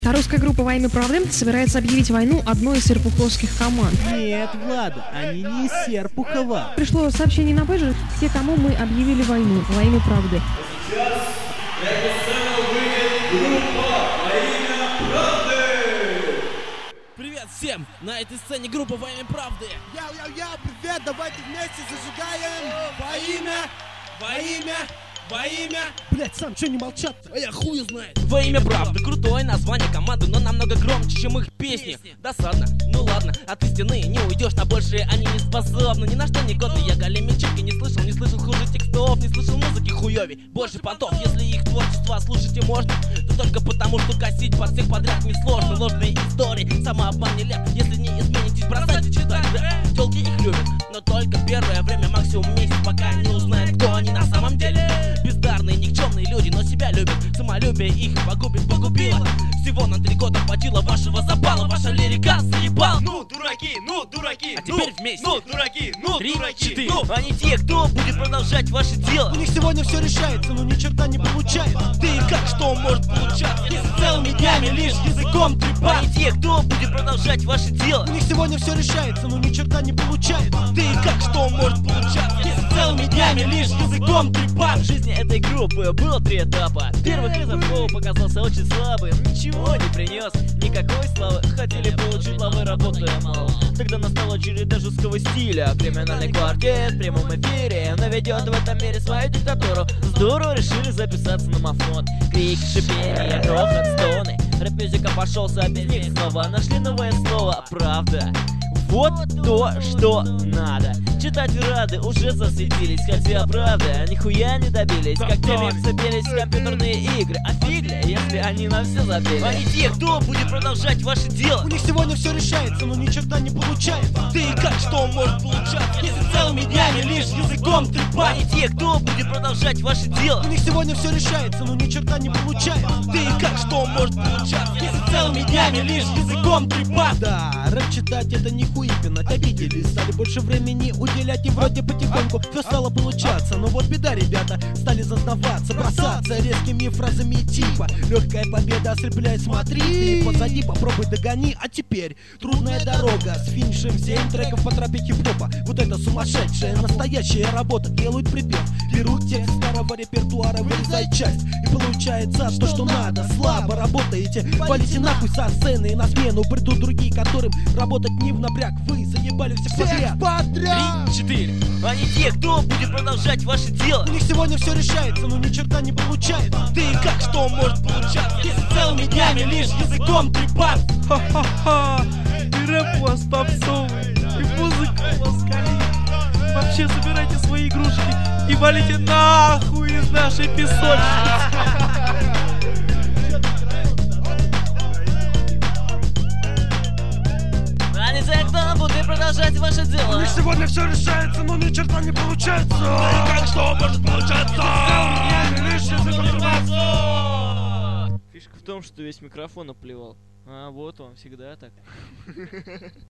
Русская группа «Во имя правды» собирается объявить войну одной из серпуховских команд. Нет, Влада, они не из Серпухова. Пришло сообщение на пейджер, те, кому мы объявили войну во имя правды. Сейчас на эту сцену выйдет группа «Во имя правды». Привет всем! На этой сцене группа «Во имя правды». Яу-яу-яу, привет, давайте вместе зажигаем во имя. Блять, сам, чё не молчат-то? А я хуй знает. Во имя правды. Крутое название команды, но намного громче, чем их песни. Досадно, ну ладно, от истины не уйдешь, на большее они не способны. Ни на что не годны, я големичек не слышал хуже текстов, не слышал музыки хуёвей. Больше понтов, если их творчество слушать и можно, то только потому, что косить под всех подряд несложно. Ложные истории, самообман не леп. Если не изменитесь, бросайте читать, да. Тёлки их любят, но только первое время, максимум месяц, пока не узнают, кто они на самом деле. Бездарные, никчемные люди, но себя любят. Самолюбие их погубило. Всего на 3 года хватило вашего запала. Ваша лирика заебала. Ну, дураки, а теперь вместе. Ну, дураки, 3, 4. Они те, кто будет продолжать ваше дело. У них сегодня все решается, но ни черта не получается. Ты как, что может получаться, если целыми днями лишь языком трепать? Они те, кто будет продолжать ваше дело. У них сегодня все решается, но ни черта не получается. Ты как, что может получаться, если целыми днями лишь языком трепать? В жизни этой группы было 3 этапа. Первый вызов Флоу показался очень слабым, ничего не принес, никакой славы. Хотели получить лавы, работая мало. Тогда настала череда жесткого стиля. Криминальный квартет в прямом эфире наведет в этом мире свою диктатуру. Здорово решили записаться на мафон. Крики, шипение, грохот, стоны. Рэп-мюзика пошелся без них снова. Нашли новое слово «правда». Вот то, что надо. Читать рады уже засветились, хотя правда нихуя не добились. Как теми вцепились в компьютерные игры. А фигля, если они на все забили. Они те, кто будет продолжать ваше дело. У них сегодня все решается, но ни черта не получается. Ты как, что может получаться, если целыми днями лишь языком трепать? Они те, кто будет продолжать ваше дело. У них сегодня все решается, но ни черта не получается. Ты как, что может получаться, если целыми днями лишь языком трепать? Да, рэп читать это не хуипинать. Обиделись, стали больше времени уделять. И вроде потихоньку все стало получаться. Но вот беда, ребята, стали зазнаваться, бросаться резкими фразами типа легкая победа ослепляет, смотри. Ты позади, попробуй догони. А теперь трудная дорога с финишем 7 треков по тропе хип-хопа. Вот это сумасшедшая, настоящая работа. Делают припев, берут текст старого репертуара, вырезают часть. И получается то, что надо. Слабо работаете, валите нахуй со сцены. И на смену придут другие, которым работать не в напряг. Вы заебали всех подряд. 3, 4. Они те, кто будет продолжать ваше дело. У них сегодня все решается, но ни черта не получается. Ты как, что может получаться, если целыми днями лишь языком трепать? Ха-ха-ха! И рэп у вас попсовый, и музыка у вас калит. Вообще забирайте свои игрушки и валите нахуй из нашей песочницы. Они те, кто будет продолжать ваше дело. У них сегодня все решается, но ни черта не получается. Как, что может получаться? Фишка в том, что весь микрофон оплевал. А вот он всегда так.